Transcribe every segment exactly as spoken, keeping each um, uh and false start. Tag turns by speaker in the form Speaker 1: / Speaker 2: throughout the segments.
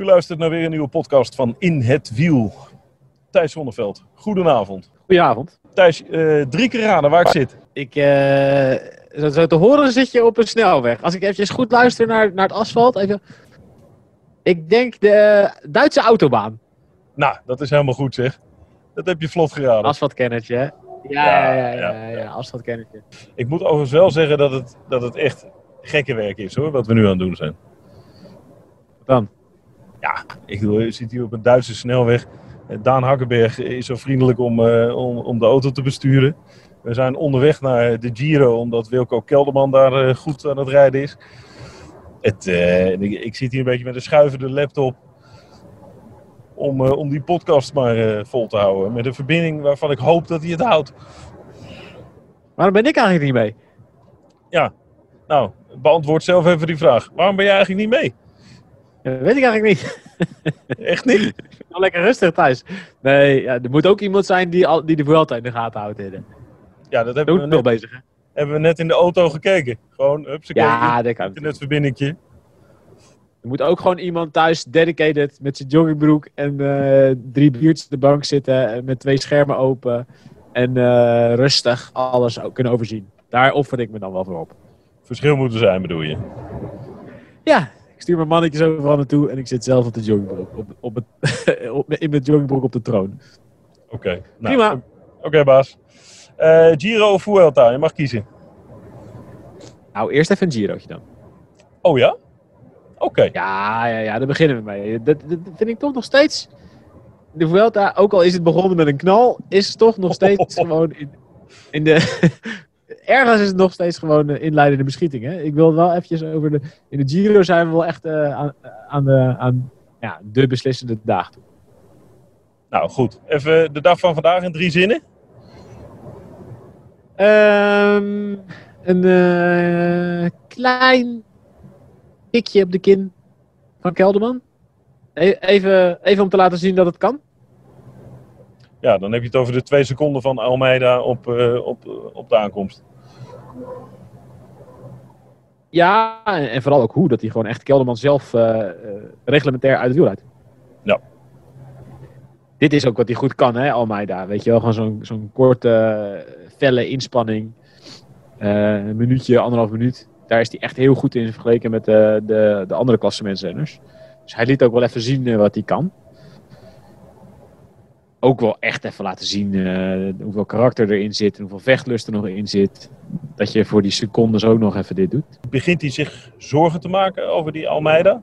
Speaker 1: luistert naar weer een nieuwe podcast van In het Wiel. Thijs Zonneveld, goedenavond.
Speaker 2: Goedenavond.
Speaker 1: Thijs, uh, drie keer raden waar ik zit.
Speaker 2: Ik, uh, zo, zo te horen zit je op een snelweg. Als ik eventjes goed luister naar, naar het asfalt. Even... Ik denk de Duitse autobaan.
Speaker 1: Nou, dat is helemaal goed zeg. Dat heb je vlot geraden.
Speaker 2: Asfaltkennertje, hè? Ja, ja, ja, ja, ja, ja, asfaltkennertje.
Speaker 1: Ik moet overigens wel zeggen dat het, dat het echt gekke werk is hoor, wat we nu aan het doen zijn.
Speaker 2: Wat dan?
Speaker 1: Ja, ik bedoel, je zit hier op een Duitse snelweg. Daan Hakkenberg is zo vriendelijk om, uh, om, om de auto te besturen. We zijn onderweg naar de Giro, omdat Wilco Kelderman daar uh, goed aan het rijden is. Het, uh, ik, ik zit hier een beetje met een schuivende laptop om, uh, om die podcast maar uh, vol te houden. Met een verbinding waarvan ik hoop dat hij het houdt.
Speaker 2: Waarom ben ik eigenlijk niet mee?
Speaker 1: Ja, nou, beantwoord zelf even die vraag. Waarom ben je eigenlijk niet mee?
Speaker 2: Dat weet ik eigenlijk niet.
Speaker 1: Echt niet?
Speaker 2: Nou, lekker rustig thuis. Nee, ja, er moet ook iemand zijn die, al, die de Vuelta in de gaten houdt. Hè.
Speaker 1: Ja, dat hebben we, net,
Speaker 2: nog bezig, hè?
Speaker 1: hebben we net in de auto gekeken. Gewoon, hupsakee,
Speaker 2: ja, dat kan.
Speaker 1: internetverbindingje.
Speaker 2: Er moet ook gewoon iemand thuis dedicated met zijn joggingbroek en uh, drie biertjes op de bank zitten met twee schermen open en uh, rustig alles kunnen overzien. Daar offer ik me dan wel voor op.
Speaker 1: Verschil moet er zijn, bedoel je?
Speaker 2: Ja. Ik stuur mijn mannetjes overal naartoe en ik zit zelf op de joggingbroek. Op, op het, op, in mijn joggingbroek op de troon.
Speaker 1: Oké. Okay, nou,
Speaker 2: prima.
Speaker 1: Oké, okay, baas. Uh, Giro of Vuelta? Je mag kiezen.
Speaker 2: Nou, eerst even een Girootje dan.
Speaker 1: Oh ja? Oké. Okay.
Speaker 2: Ja, ja, ja, daar beginnen we mee. Dat, dat vind ik toch nog steeds... De Vuelta, ook al is het begonnen met een knal, is het toch nog steeds oh. gewoon in, in de... Ergens is het nog steeds gewoon uh, inleidende beschieting. Hè? Ik wil wel eventjes over de... In de Giro zijn we wel echt uh, aan, aan, de, aan ja, de beslissende dag toe.
Speaker 1: Nou goed, even de dag van vandaag in drie zinnen.
Speaker 2: Um, een uh, klein tikje op de kin van Kelderman. E- even, even om te laten zien dat het kan.
Speaker 1: Ja, dan heb je het over de twee seconden van Almeida op, uh, op, uh, op de aankomst.
Speaker 2: Ja, en, en vooral ook hoe, dat hij gewoon echt Kelderman zelf uh, uh, reglementair uit het wiel rijdt.
Speaker 1: Ja.
Speaker 2: Dit is ook wat hij goed kan, hè, Almeida. Weet je wel, gewoon zo'n, zo'n korte, uh, felle inspanning. Uh, een minuutje, anderhalf minuut. Daar is hij echt heel goed in vergeleken met uh, de, de andere klassementsrenners. Dus hij liet ook wel even zien uh, wat hij kan. Ook wel echt even laten zien uh, hoeveel karakter erin zit en hoeveel vechtlust er nog in zit. Dat je voor die secondes ook nog even dit doet.
Speaker 1: Begint hij zich zorgen te maken over die Almeida?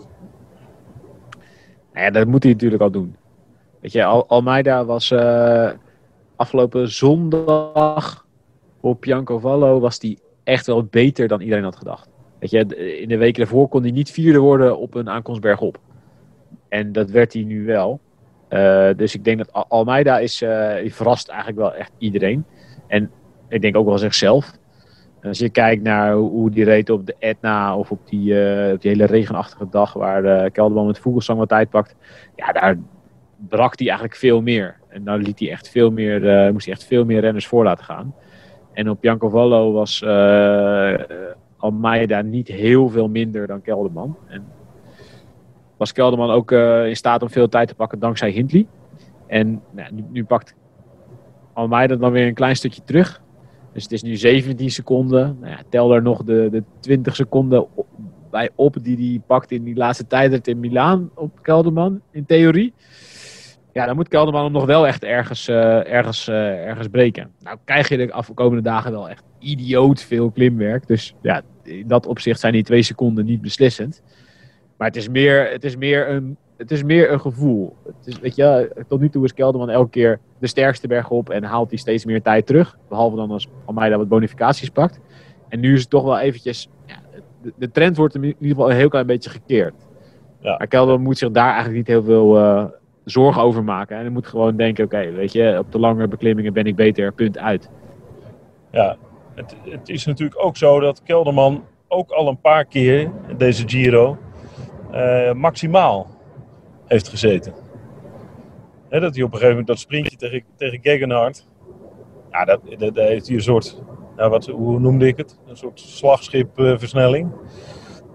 Speaker 2: Nou ja, dat moet hij natuurlijk al doen. Weet je, Al- Almeida was uh, afgelopen zondag op Biancovallo was hij echt wel beter dan iedereen had gedacht. Weet je, in de weken daarvoor kon hij niet vierde worden op een aankomst bergop. En dat werd hij nu wel. Uh, dus ik denk dat Al- Almeida is, uh, die verrast eigenlijk wel echt iedereen. En ik denk ook wel zichzelf. En als je kijkt naar hoe die reed op de Etna of op die, uh, op die hele regenachtige dag waar uh, Kelderman met Vogelsang wat tijd pakt. Ja, daar brak hij eigenlijk veel meer. En daar liet hij echt veel meer, uh, moest hij echt veel meer renners voor laten gaan. En op Biancovallo was uh, Almeida niet heel veel minder dan Kelderman. En was Kelderman ook uh, in staat om veel tijd te pakken dankzij Hindley. En nou, nu, nu pakt Almeida dan weer een klein stukje terug. Dus het is nu zeventien seconden. Nou ja, tel er nog de, de twintig seconden op, bij op die hij pakt in die laatste tijdrit in Milaan op Kelderman, in theorie. Ja, dan moet Kelderman hem nog wel echt ergens, uh, ergens, uh, ergens breken. Nou krijg je de afkomende dagen wel echt idioot veel klimwerk. Dus ja, in dat opzicht zijn die twee seconden niet beslissend. Maar het is meer, het is meer, een, het is meer een gevoel. Het is, weet je, tot nu toe is Kelderman elke keer de sterkste berg op en haalt hij steeds meer tijd terug. Behalve dan als Almeida wat bonificaties pakt. En nu is het toch wel eventjes... Ja, de, de trend wordt in ieder geval een heel klein beetje gekeerd. Ja. Maar Kelderman moet zich daar eigenlijk niet heel veel uh, zorgen over maken. En hij moet gewoon denken, oké, okay, weet je, op de lange beklimmingen ben ik beter, punt uit.
Speaker 1: Ja, het, het is natuurlijk ook zo dat Kelderman ook al een paar keer deze Giro uh, maximaal heeft gezeten. He, dat hij op een gegeven moment dat sprintje tegen, tegen Gegenhardt, ja, dat, dat, dat heeft hij een soort, nou, wat, hoe noemde ik het? Een soort slagschipversnelling.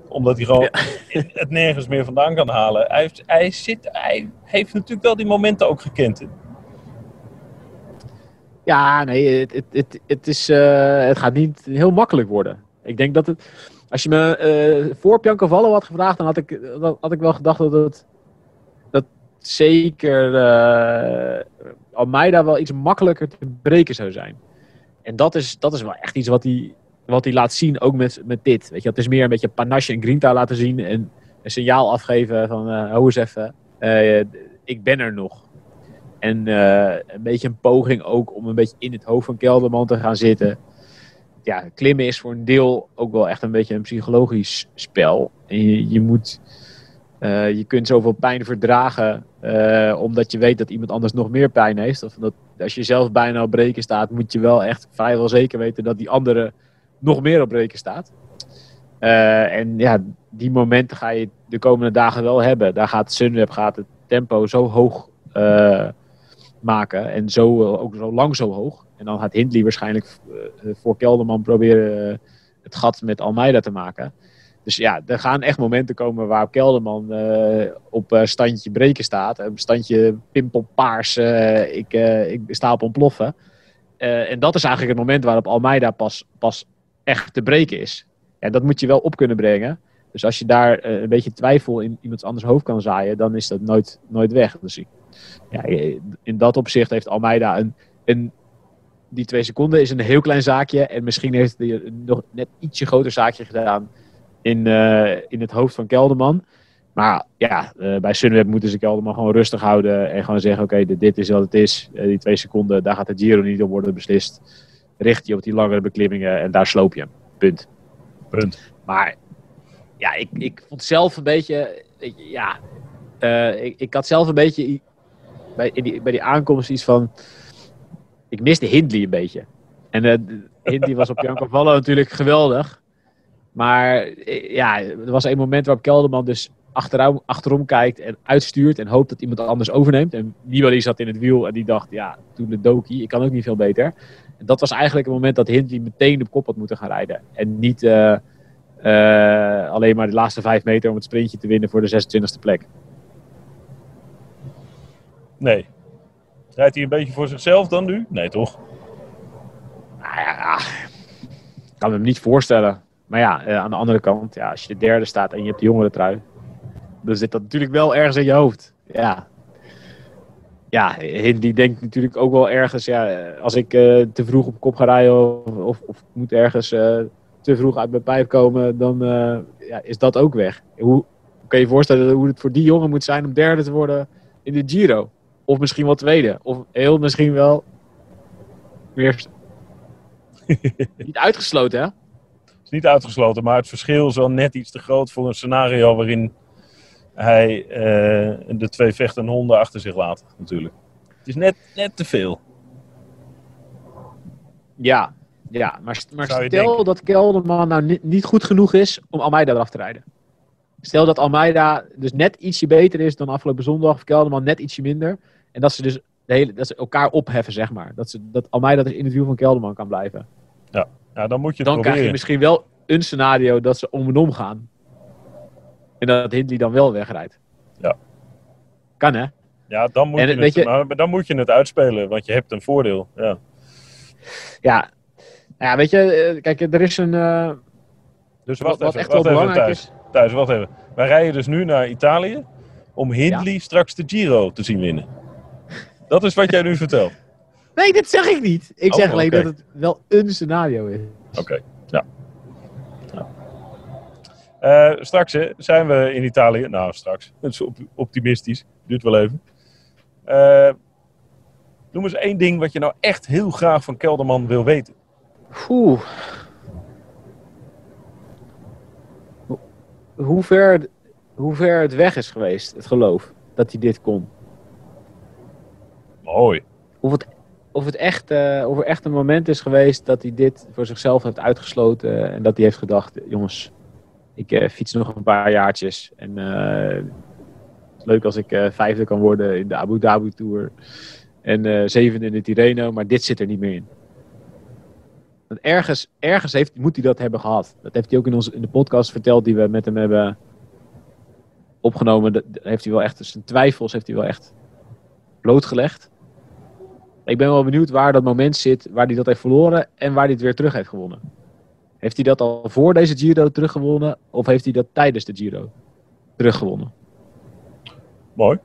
Speaker 1: Omdat hij gewoon
Speaker 2: Ja.
Speaker 1: het nergens meer vandaan kan halen. Hij heeft, hij, zit, hij heeft natuurlijk wel die momenten ook gekend. Hè?
Speaker 2: Ja, nee, het, het, het, het, is, uh, het gaat niet heel makkelijk worden. Ik denk dat het... Als je me uh, voor Piancavallo had gevraagd, dan had ik, dan had ik wel gedacht dat het... Dat zeker uh, Almeida wel iets makkelijker te breken zou zijn. En dat is, dat is wel echt iets wat hij, wat hij laat zien, ook met, met dit. Weet je, het is meer een beetje panache en grinta laten zien en een signaal afgeven van, uh, hou eens even, uh, ik ben er nog. En uh, een beetje een poging ook om een beetje in het hoofd van Kelderman te gaan zitten. Ja, klimmen is voor een deel ook wel echt een beetje een psychologisch spel. En je, je moet... Uh, je kunt zoveel pijn verdragen uh, omdat je weet dat iemand anders nog meer pijn heeft. Of dat als je zelf bijna op breken staat, moet je wel echt vrijwel zeker weten dat die andere nog meer op breken staat. Uh, en ja, die momenten ga je de komende dagen wel hebben. Daar gaat Sunweb gaat het tempo zo hoog uh, maken en zo, uh, ook zo lang zo hoog. En dan gaat Hindley waarschijnlijk uh, voor Kelderman proberen uh, het gat met Almeida te maken. Dus ja, er gaan echt momenten komen waar Kelderman uh, op uh, standje breken staat. Een standje pimpelpaars, uh, ik, uh, ik sta op ontploffen. Uh, en dat is eigenlijk het moment waarop Almeida pas, pas echt te breken is. Ja, dat moet je wel op kunnen brengen. Dus als je daar uh, een beetje twijfel in iemands anders hoofd kan zaaien, dan is dat nooit, nooit weg. Dus ja, in dat opzicht heeft Almeida een... een die twee seconden is een heel klein zaakje. En misschien heeft hij nog net ietsje groter zaakje gedaan in, uh, in het hoofd van Kelderman. Maar ja, uh, bij Sunweb moeten ze Kelderman gewoon rustig houden. En gewoon zeggen, oké, okay, dit is wat het is. Uh, die twee seconden, daar gaat de Giro niet op worden beslist. Richt je op die langere beklimmingen en daar sloop je hem. Punt.
Speaker 1: Punt.
Speaker 2: Maar ja, ik, ik vond zelf een beetje... Ja, uh, ik, ik had zelf een beetje... Bij, in die, bij die aankomst iets van... Ik miste Hindley een beetje. En uh, Hindley was op Piancavallo natuurlijk geweldig. Maar ja, er was een moment waarop Kelderman dus achterom, achterom kijkt en uitstuurt en hoopt dat iemand anders overneemt. En Nibali zat in het wiel en die dacht, ja, toen de dokie, ik kan ook niet veel beter. En dat was eigenlijk het moment dat Hindley meteen op kop had moeten gaan rijden. En niet uh, uh, alleen maar de laatste vijf meter om het sprintje te winnen voor de zesentwintigste plek.
Speaker 1: Nee. Rijdt hij een beetje voor zichzelf dan nu? Nee, toch?
Speaker 2: Nou ja, ik kan me hem niet voorstellen. Maar ja, uh, aan de andere kant, ja, als je de derde staat en je hebt de jongere trui, dan zit dat natuurlijk wel ergens in je hoofd. Ja, ja, die denkt natuurlijk ook wel ergens, ja, als ik uh, te vroeg op kop ga rijden of, of, of moet ergens uh, te vroeg uit mijn pijp komen, dan uh, ja, is dat ook weg. Hoe kan je je voorstellen hoe het voor die jongen moet zijn om derde te worden in de Giro? Of misschien wel tweede. Of heel misschien wel eerste. Niet uitgesloten, hè?
Speaker 1: Is niet uitgesloten, maar het verschil is wel net iets te groot voor een scenario waarin hij uh, de twee vechtende honden achter zich laat, natuurlijk. Het is net, net te veel.
Speaker 2: Ja, ja maar, maar stel
Speaker 1: denken?
Speaker 2: dat Kelderman nou niet, niet goed genoeg is om Almeida eraf te rijden. Stel dat Almeida dus net ietsje beter is dan afgelopen zondag, of Kelderman net ietsje minder. En dat ze dus de hele, dat ze elkaar opheffen, zeg maar. Dat, ze, dat Almeida dus in het wiel van Kelderman kan blijven.
Speaker 1: Ja, ja dan moet je het
Speaker 2: dan
Speaker 1: proberen.
Speaker 2: krijg je misschien wel een scenario dat ze om en om gaan. En dat Hindley dan wel wegrijdt.
Speaker 1: Ja.
Speaker 2: Kan, hè?
Speaker 1: Ja, dan moet,
Speaker 2: en,
Speaker 1: je,
Speaker 2: weet
Speaker 1: het,
Speaker 2: je
Speaker 1: maar dan moet je het uitspelen, want je hebt een voordeel. Ja,
Speaker 2: ja, ja weet je, kijk, er is een... Uh,
Speaker 1: dus wacht
Speaker 2: wat
Speaker 1: even,
Speaker 2: echt
Speaker 1: wacht
Speaker 2: wel
Speaker 1: even
Speaker 2: belangrijk
Speaker 1: thuis.
Speaker 2: is.
Speaker 1: Thuis, wacht even. Wij rijden dus nu naar Italië om Hindley ja. straks de Giro te zien winnen. Dat is wat jij nu vertelt.
Speaker 2: Nee, dat zeg ik niet. Ik
Speaker 1: oh,
Speaker 2: zeg alleen
Speaker 1: okay.
Speaker 2: dat het wel een scenario is.
Speaker 1: Oké, okay. ja. ja. Uh, straks hè, zijn we in Italië. Nou, straks. Het is optimistisch. Duurt wel even. Uh, noem eens één ding wat je nou echt heel graag van Kelderman wil weten.
Speaker 2: Oeh. Hoe ver, hoe ver het weg is geweest, het geloof, dat hij dit kon.
Speaker 1: Mooi.
Speaker 2: Of het, of het echt, uh, of er echt een moment is geweest dat hij dit voor zichzelf heeft uitgesloten. En dat hij heeft gedacht, jongens, ik uh, fiets nog een paar jaartjes. En uh, het is leuk als ik uh, vijfde kan worden in de Abu Dhabi Tour. En uh, zevende in de Tirreno, maar dit zit er niet meer in. Want ergens, ergens heeft, moet hij dat hebben gehad. Dat heeft hij ook in, ons, in de podcast verteld die we met hem hebben opgenomen. Dat heeft hij wel echt, zijn twijfels heeft hij wel echt blootgelegd. Ik ben wel benieuwd waar dat moment zit, waar hij dat heeft verloren en waar hij het weer terug heeft gewonnen. Heeft hij dat al voor deze Giro teruggewonnen of heeft hij dat tijdens de Giro teruggewonnen?
Speaker 1: Mooi.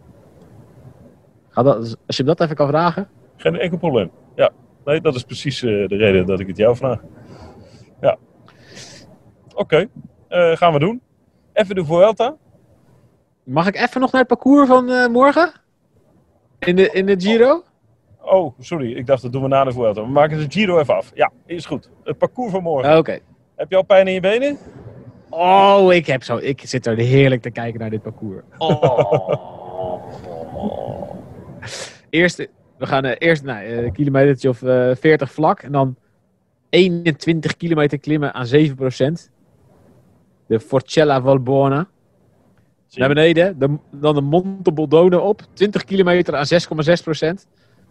Speaker 2: Ga dat, als je hem dat even kan vragen.
Speaker 1: Geen enkel probleem. Ja, nee, dat is precies uh, de reden dat ik het jou vraag. Ja. Oké, okay. uh, gaan we doen. Even de Vuelta.
Speaker 2: Mag ik even nog naar het parcours van uh, morgen? In de, in de Giro?
Speaker 1: Oh. oh, sorry. Ik dacht dat doen we na de Vuelta. We maken de Giro even af. Ja, is goed. Het parcours van morgen.
Speaker 2: Oké. Okay.
Speaker 1: Heb je al pijn in je benen?
Speaker 2: Oh, ik, heb zo, ik zit er heerlijk te kijken naar dit parcours. Oh. Eerst, we gaan uh, eerst nou, een kilometertje of uh, veertig vlak. En dan eenentwintig kilometer klimmen aan zeven procent. De Forcella Valbona. Zie. Naar beneden. De, dan de Monte Boldone op. twintig kilometer aan zes komma zes procent.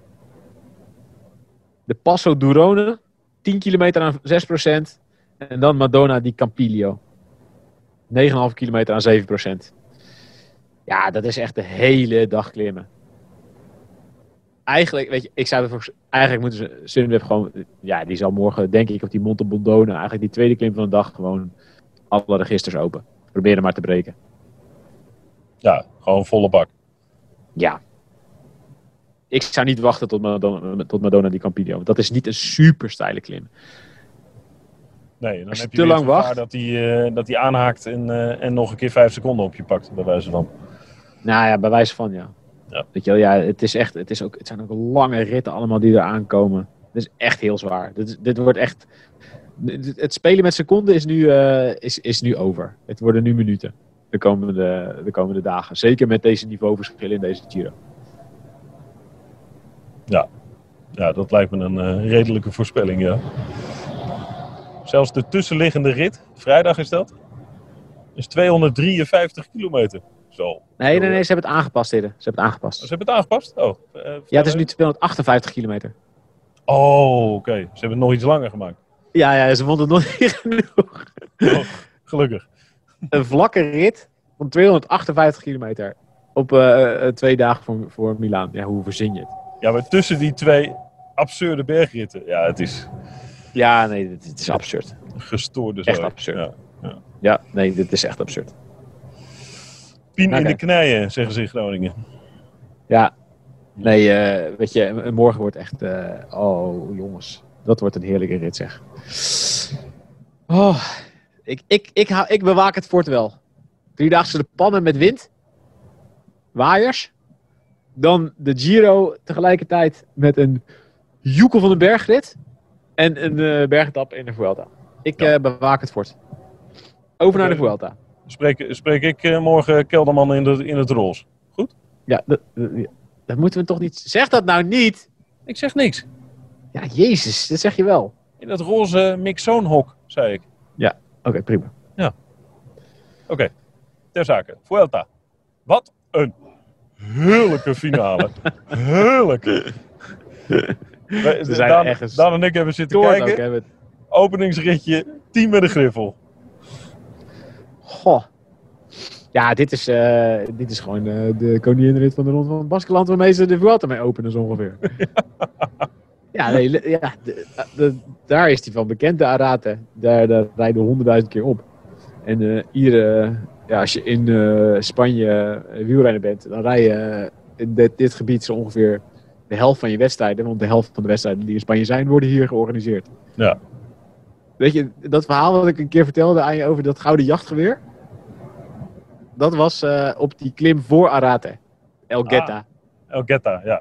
Speaker 2: De Passo d'Urone. tien kilometer aan zes procent. En dan Madonna di Campiglio. negen komma vijf kilometer aan zeven procent. Ja, dat is echt de hele dag klimmen. Eigenlijk, weet je, ik zou ervoor... Eigenlijk moeten ze... Sunweb gewoon... Ja, die zal morgen, denk ik, op die Monte Boldone... Eigenlijk die tweede klim van de dag gewoon... Alle registers open. Proberen maar te breken.
Speaker 1: Ja, gewoon volle bak.
Speaker 2: Ja. Ik zou niet wachten tot Madonna, tot Madonna di Campiglio. Want dat is niet een super steile klim.
Speaker 1: Nee, dan
Speaker 2: Als je
Speaker 1: heb je
Speaker 2: te
Speaker 1: weer
Speaker 2: lang wacht...
Speaker 1: dat hij uh, dat hij aanhaakt en, uh, en nog een keer vijf seconden op je pakt, bij wijze van.
Speaker 2: Nou ja, bij wijze van, ja. Ja. Weet je wel, ja, het is echt, het is ook, het zijn ook lange ritten allemaal die er aankomen. Het is echt heel zwaar. Dit, is, dit wordt echt, het spelen met seconden is nu, uh, is, is nu over. Het worden nu minuten de komende, de komende dagen. Zeker met deze niveauverschillen in deze Giro.
Speaker 1: Ja, ja dat lijkt me een uh, redelijke voorspelling, ja. Zelfs de tussenliggende rit, vrijdag is dat, is tweehonderddrieënvijftig kilometer. Zo.
Speaker 2: Nee, nee, nee, ze hebben het aangepast, Hidde. Ze hebben het aangepast.
Speaker 1: Oh, ze hebben het aangepast? Oh. Uh,
Speaker 2: ja, het is nu tweehonderdachtenvijftig kilometer.
Speaker 1: Oh, oké. Okay. Ze hebben het nog iets langer gemaakt.
Speaker 2: Ja, ja, ze vonden het nog niet genoeg.
Speaker 1: Oh, gelukkig.
Speaker 2: Een vlakke rit van tweehonderdachtenvijftig kilometer op uh, twee dagen voor, voor Milaan. Ja, hoe verzin je het?
Speaker 1: Ja, maar tussen die twee absurde bergritten. Ja, het is...
Speaker 2: Ja, nee, het, het is absurd.
Speaker 1: Gestoorde zo.
Speaker 2: Echt absurd.
Speaker 1: Ja, ja.
Speaker 2: ja, nee, dit is echt absurd.
Speaker 1: Pien okay. in de knijen, zeggen ze in Groningen.
Speaker 2: Ja, nee, uh, weet je, morgen wordt echt... Uh, oh, jongens. Dat wordt een heerlijke rit, zeg. Oh, ik, ik, ik, ik, ik bewaak het fort wel. Driedaagse de pannen met wind. Waaiers. Dan de Giro tegelijkertijd met een joekel van een bergrit. En een uh, bergetap in de Vuelta. Ik ja. uh, bewaak het fort. Over naar de Vuelta.
Speaker 1: Spreek, spreek ik uh, morgen Kelderman in, de, in het roze. Goed?
Speaker 2: Ja, dat, dat moeten we toch niet... Zeg dat nou niet!
Speaker 1: Ik zeg niks.
Speaker 2: Ja, jezus, dat zeg je wel.
Speaker 1: In dat roze mixoonhok, zei ik.
Speaker 2: Ja, oké, okay, prima.
Speaker 1: Ja. Oké, okay. Ter zake. Vuelta. Wat een heerlijke finale. Heerlijk. We, Daan, echt Daan en ik hebben zitten kijken. Ook, hebben... Openingsritje, team met de griffel.
Speaker 2: Goh. Ja, dit is, uh, dit is gewoon uh, de koninginrit van de Ronde van Baskeland waarmee ze de Vuelta mee openen zo ongeveer. ja, nee, ja de, de, daar is hij van bekend, de Arate. Daar, daar rijden we honderdduizend keer op. En uh, hier, uh, ja, als je in uh, Spanje uh, wielrenner bent, dan rij je uh, in dit, dit gebied zo ongeveer de helft van je wedstrijden. Want de helft van de wedstrijden die in Spanje zijn, worden hier georganiseerd.
Speaker 1: Ja.
Speaker 2: Weet je, dat verhaal wat ik een keer vertelde aan je over dat gouden jachtgeweer. Dat was uh, op die klim voor Arate. El Geta.
Speaker 1: Ah, El Geta, ja.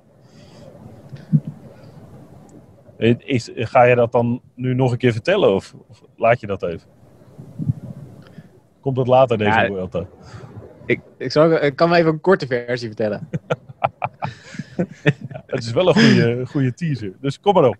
Speaker 1: Is, ga je dat dan nu nog een keer vertellen of, of laat je dat even? Komt dat later deze ja, Vuelta?
Speaker 2: Ik, ik, zal, ik kan me even een korte versie vertellen.
Speaker 1: Ja, het is wel een goede, goede teaser, dus kom maar op.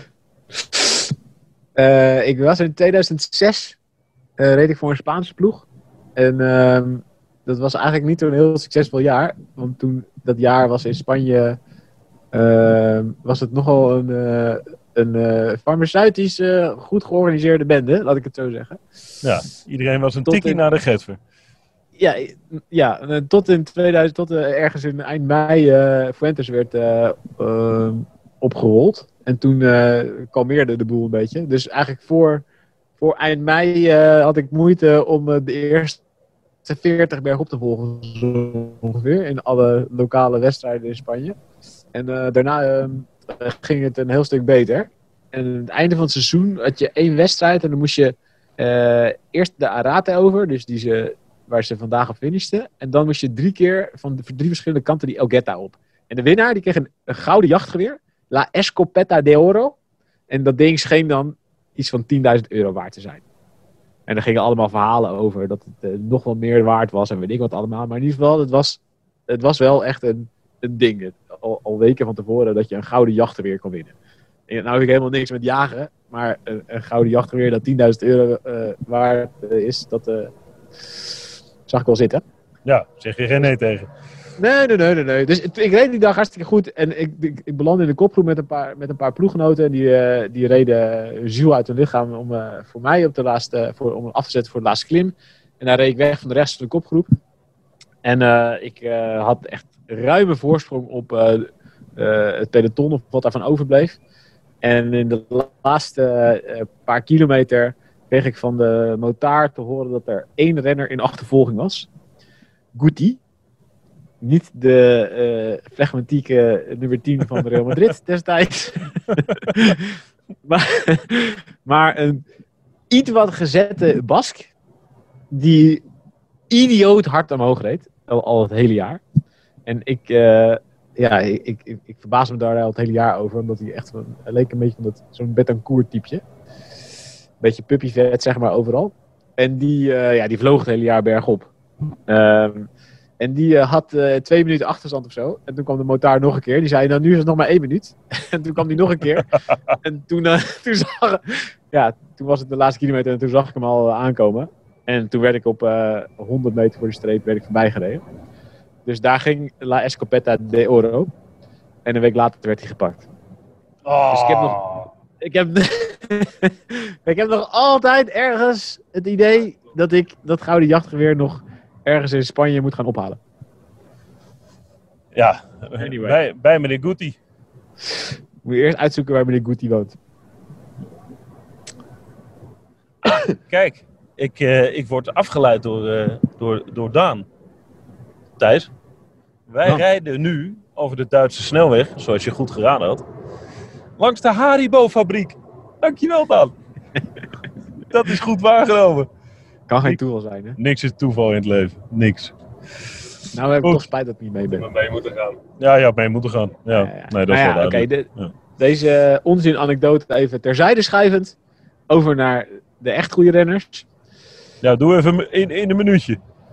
Speaker 2: Uh, ik was in tweeduizend zes, uh, reed ik voor een Spaanse ploeg. En uh, dat was eigenlijk niet zo'n heel succesvol jaar. Want toen, dat jaar was in Spanje, uh, was het nogal een, uh, een uh, farmaceutisch uh, goed georganiseerde bende, laat ik het zo zeggen.
Speaker 1: Ja, iedereen was een tot tikkie in... naar de Getver.
Speaker 2: Ja, ja, tot in tweeduizend, tot uh, ergens in eind mei uh, Fuentes werd uh, uh, opgerold. En toen uh, kalmeerde de boel een beetje. Dus eigenlijk voor, voor eind mei uh, had ik moeite om uh, de eerste veertig berg op te volgen, zo ongeveer. In alle lokale wedstrijden in Spanje. En uh, daarna uh, ging het een heel stuk beter. En aan het einde van het seizoen had je één wedstrijd. En dan moest je uh, eerst de Arate over. Dus die ze, waar ze vandaag op finishten. En dan moest je drie keer van de drie verschillende kanten die Elgueta op. En de winnaar die kreeg een, een gouden jachtgeweer. La Escopeta de Oro. En dat ding scheen dan iets van tienduizend euro waard te zijn. En er gingen allemaal verhalen over dat het uh, nog wel meer waard was. En weet ik wat allemaal. Maar in ieder geval, het was, het was wel echt een, een ding. Al, al weken van tevoren dat je een gouden jachtgeweer kon winnen. En nou heb ik helemaal niks met jagen. Maar een, een gouden jachtgeweer dat tienduizend euro uh, waard uh, is, dat uh, zag ik wel zitten.
Speaker 1: Ja, zeg je geen nee tegen.
Speaker 2: Nee, nee, nee, nee, nee. Dus ik reed die dag hartstikke goed. En ik, ik, ik belandde in de kopgroep met een paar, met een paar ploeggenoten. En die, uh, die reden ziel uit hun lichaam om uh, voor mij op de laatste, voor, om af te zetten voor de laatste klim. En daar reed ik weg van de rest van de kopgroep. En uh, ik uh, had echt ruime voorsprong op uh, uh, het peloton, of wat daarvan overbleef. En in de laatste uh, paar kilometer kreeg ik van de motaar te horen dat er één renner in achtervolging was. Guti. Niet de uh, flegmatieke nummer tien van Real Madrid destijds. maar, maar een iets wat gezette Bask. Die idioot hard omhoog reed. Al, al het hele jaar. En ik, uh, ja, ik, ik, ik verbaas me daar al het hele jaar over. Omdat hij echt van, hij leek een beetje van zo'n Betancourt typeje. Beetje puppyvet zeg maar overal. En die, uh, ja, die vloog het hele jaar bergop. Um, En die uh, had uh, twee minuten achterstand of zo. En toen kwam de motaar nog een keer. Die zei, nou nu is het nog maar één minuut. En toen kwam die nog een keer. En toen, uh, toen, zag, ja, toen was het de laatste kilometer en toen zag ik hem al uh, aankomen. En toen werd ik op uh, honderd meter voor de streep werd ik voorbij gereden. Dus daar ging La Escopeta de Oro. En een week later werd hij gepakt.
Speaker 1: Oh.
Speaker 2: Dus ik heb nog... Ik heb, ik heb nog altijd ergens het idee dat ik dat gouden jachtgeweer nog... ergens in Spanje moet gaan ophalen.
Speaker 1: Ja, anyway. bij, bij meneer Guti.
Speaker 2: Moet je eerst uitzoeken waar meneer Guti woont.
Speaker 1: Kijk, ik, uh, ik word afgeleid door, uh, door, door Daan. Thijs, wij oh. rijden nu over de Duitse snelweg, zoals je goed geraden had, langs de Haribo-fabriek. Dankjewel, Daan. Dat is goed waargenomen.
Speaker 2: Kan geen toeval zijn, hè?
Speaker 1: Niks is toeval in het leven. Niks.
Speaker 2: Nou, we hebben toch spijt dat ik niet mee ben.
Speaker 1: Maar mee moeten gaan. Ja, ja, mee moeten gaan. Ja, ja, ja. Nee, dat is nou wel ja,
Speaker 2: okay, de, ja. Deze uh, onzin-anekdote even terzijde schuivend. Over naar de echt goede renners.
Speaker 1: Ja, doe even in, in een minuutje.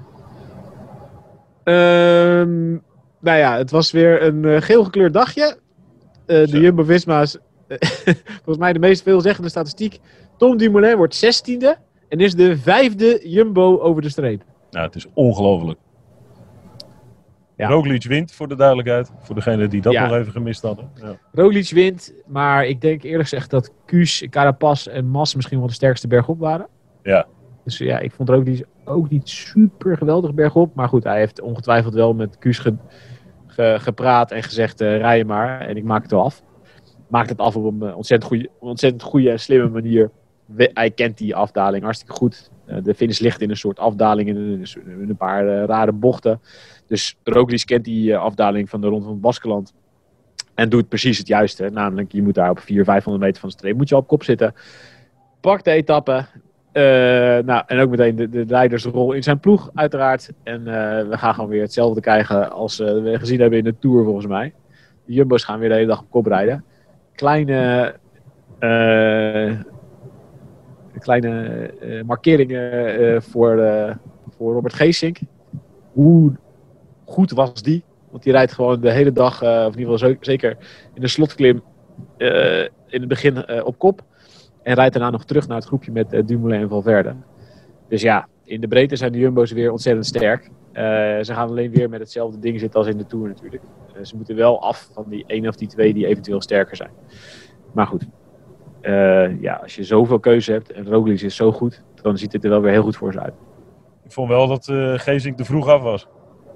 Speaker 2: Um, nou ja, het was weer een uh, geel gekleurd dagje. Uh, de Jumbo-Visma's, uh, volgens mij de meest veelzeggende statistiek. Tom Dumoulin wordt zestiende. En is de vijfde Jumbo over de streep.
Speaker 1: Nou, het is ongelooflijk. Ja. Roglic wint, voor de duidelijkheid. Voor degenen die dat ja. nog even gemist hadden. Ja.
Speaker 2: Roglic wint, maar ik denk eerlijk gezegd dat Kuus, Carapaz en Mas misschien wel de sterkste bergop waren.
Speaker 1: Ja.
Speaker 2: Dus ja, ik vond Roglic ook niet super geweldig bergop. Maar goed, hij heeft ongetwijfeld wel met Kuus ge, ge, gepraat en gezegd, uh, rij je maar. En ik maak het wel af. Maakt het af op een ontzettend goede, ontzettend goede en slimme manier. Hij kent die afdaling hartstikke goed. De finish ligt in een soort afdaling in een, in een paar uh, rare bochten. Dus Roglic kent die uh, afdaling van de Ronde van het Baskeland. En doet precies het juiste. Namelijk, je moet daar op vierhonderd, vijfhonderd meter van de streep moet je op kop zitten. Pak de etappe. Uh, nou, en ook meteen de, de leidersrol in zijn ploeg, uiteraard. En uh, we gaan gewoon weer hetzelfde krijgen als uh, we gezien hebben in de Tour, volgens mij. De Jumbo's gaan weer de hele dag op kop rijden. Kleine... Uh, kleine uh, markeringen uh, voor, uh, voor Robert Geesink. Hoe goed was die? Want die rijdt gewoon de hele dag, uh, of in ieder geval zo, zeker in de slotklim, uh, in het begin uh, op kop. En rijdt daarna nog terug naar het groepje met uh, Dumoulin en Valverde. Dus ja, in de breedte zijn de Jumbo's weer ontzettend sterk. Uh, ze gaan alleen weer met hetzelfde ding zitten als in de Tour natuurlijk. Uh, ze moeten wel af van die één of die twee die eventueel sterker zijn. Maar goed. uh, ja, als je zoveel keuze hebt en Roglic is zo goed, dan ziet het er wel weer heel goed voor ze uit.
Speaker 1: Ik vond wel dat uh, Geesink te vroeg af was.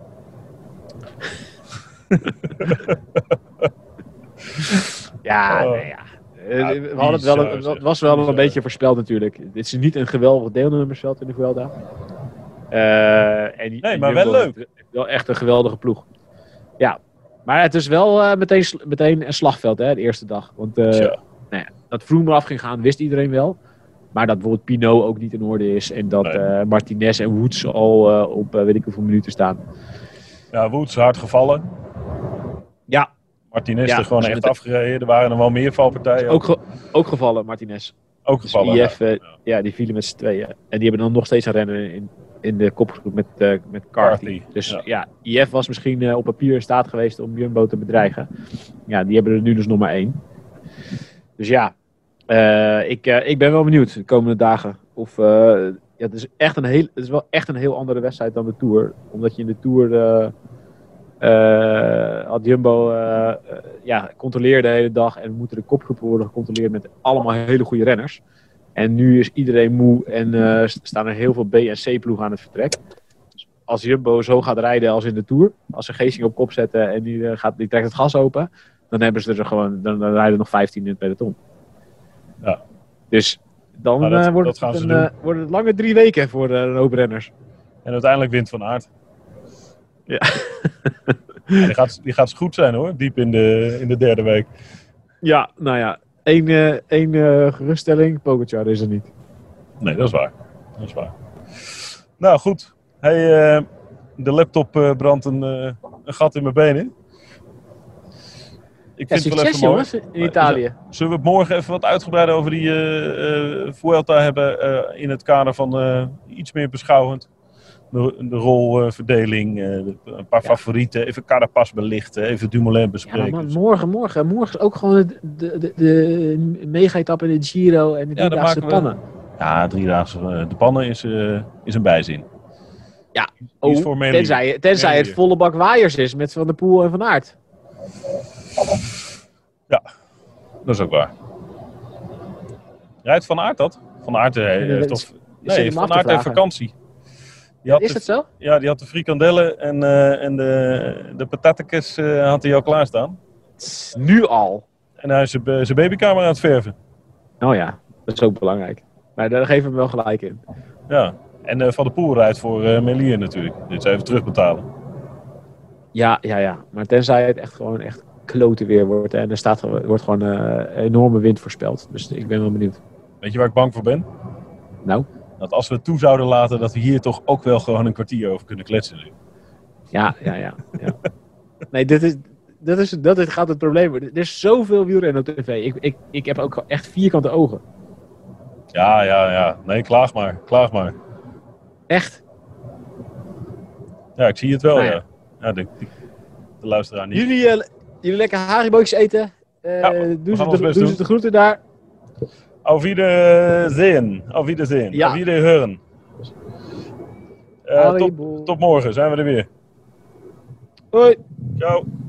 Speaker 2: ja,
Speaker 1: oh.
Speaker 2: nee, ja. Ja, we hadden het wel, een, het was wel een beetje voorspeld natuurlijk. Dit is niet een geweldig deelnemersveld in de Vuelta. Uh, en,
Speaker 1: nee,
Speaker 2: en
Speaker 1: maar wel leuk.
Speaker 2: Wel echt een geweldige ploeg. Ja, maar het is wel uh, meteen, meteen een slagveld, hè, de eerste dag. Want uh, nou ja, dat Froome eraf ging gaan, wist iedereen wel. Maar dat bijvoorbeeld Pinot ook niet in orde is. En dat nee. uh, Martinez en Woods al uh, op uh, weet ik hoeveel minuten staan.
Speaker 1: Ja, Woods hard gevallen.
Speaker 2: Ja.
Speaker 1: Martinez
Speaker 2: ja,
Speaker 1: er gewoon echt het... afgereden. Er waren er wel meer valpartijen.
Speaker 2: Ook, ge- ook gevallen, Martinez.
Speaker 1: Ook gevallen,
Speaker 2: dus I F,
Speaker 1: ja.
Speaker 2: Uh, ja, die vielen met z'n tweeën. En die hebben dan nog steeds een rennen in, in de kopgroep met, uh, met Carthy. Carthy. Dus ja. ja, I F was misschien uh, op papier in staat geweest om Jumbo te bedreigen. Ja, die hebben er nu dus nog maar één. Dus ja, uh, ik, uh, ik ben wel benieuwd de komende dagen. Of, uh, ja, het, is echt een heel, het is wel echt een heel andere wedstrijd dan de Tour. Omdat je in de Tour... Uh, Uh, had Jumbo uh, uh, ja, controleerde de hele dag en moeten de kopgroepen worden gecontroleerd met allemaal hele goede renners. En nu is iedereen moe en uh, staan er heel veel B- en C-ploegen aan het vertrek. Dus als Jumbo zo gaat rijden als in de Tour, als ze Geesink op kop zetten en die, uh, gaat, die trekt het gas open, dan hebben ze er gewoon, dan, dan rijden er nog vijftien in het peloton.
Speaker 1: Ja.
Speaker 2: Dus dan dat, uh, wordt, het een, uh, worden het lange drie weken voor uh, een hoop renners.
Speaker 1: En uiteindelijk wint Van Aert.
Speaker 2: Ja.
Speaker 1: ja, die, gaat, die gaat goed zijn hoor, diep in de, in de derde week.
Speaker 2: Ja, nou ja, één, uh, één uh, geruststelling, Pogacar is er niet.
Speaker 1: Nee, dat is waar. Dat is waar. Nou goed, hey, uh, de laptop uh, brandt een, uh, een gat in mijn benen. Ik
Speaker 2: ja,
Speaker 1: vind
Speaker 2: succes,
Speaker 1: het wel even
Speaker 2: jongens,
Speaker 1: mooi.
Speaker 2: in Italië.
Speaker 1: Zullen we het morgen even wat uitgebreider over die uh, uh, Vuelta hebben uh, in het kader van uh, iets meer beschouwend? De, de rolverdeling, uh, een paar ja. favorieten, even Carapaz belichten, even Dumoulin bespreken.
Speaker 2: Ja, man, morgen, morgen, morgen is ook gewoon de, de, de, de mega-etappe in de Giro en de
Speaker 1: ja,
Speaker 2: driedaagse pannen.
Speaker 1: We, ja, driedaagse uh, de pannen is, uh, is een bijzin.
Speaker 2: Ja, oh, tenzij, tenzij het volle bak waaiers is met Van der Poel en Van Aert.
Speaker 1: Ja, dat is ook waar. Rijdt Van Aert dat? Van Aert heeft toch... Nee, Van Aert heeft vakantie.
Speaker 2: Ja, is dat zo?
Speaker 1: Ja, die had de frikandellen en, uh, en de, de patatekes uh, had hij al klaarstaan.
Speaker 2: Nu al?
Speaker 1: En hij is zijn babykamer aan het verven.
Speaker 2: Oh ja, dat is ook belangrijk. Maar daar geven we hem wel gelijk in.
Speaker 1: Ja, en uh, Van der Poel rijdt voor uh, Melier natuurlijk. Dit is even terugbetalen.
Speaker 2: Ja, ja, ja. Maar tenzij het echt gewoon echt kloten weer wordt. En er staat, wordt gewoon uh, enorme wind voorspeld. Dus ik ben wel benieuwd.
Speaker 1: Weet je waar ik bang voor ben?
Speaker 2: Nou?
Speaker 1: Dat als we het toe zouden laten, dat we hier toch ook wel gewoon een kwartier over kunnen kletsen.
Speaker 2: Ja, ja, ja. ja. Nee, dit is, dat, is, dat is, gaat het probleem worden. Er is zoveel wielrennen op tv. Ik, ik, ik heb ook echt vierkante ogen.
Speaker 1: Ja, ja, ja. Nee, klaag maar. Klaag maar.
Speaker 2: Echt?
Speaker 1: Ja, ik zie het wel,
Speaker 2: nou ja.
Speaker 1: ja. Ja, de, de, de luisteraar niet.
Speaker 2: Jullie, uh, jullie lekker haribootjes eten. Uh,
Speaker 1: ja,
Speaker 2: doen ze, de, doen ze de groeten daar.
Speaker 1: Auf Wiedersehen. Auf Wiedersehen.
Speaker 2: Ja.
Speaker 1: Auf Wiederhören. Uh, tot, tot morgen zijn we er weer.
Speaker 2: Hoi.
Speaker 1: Ciao.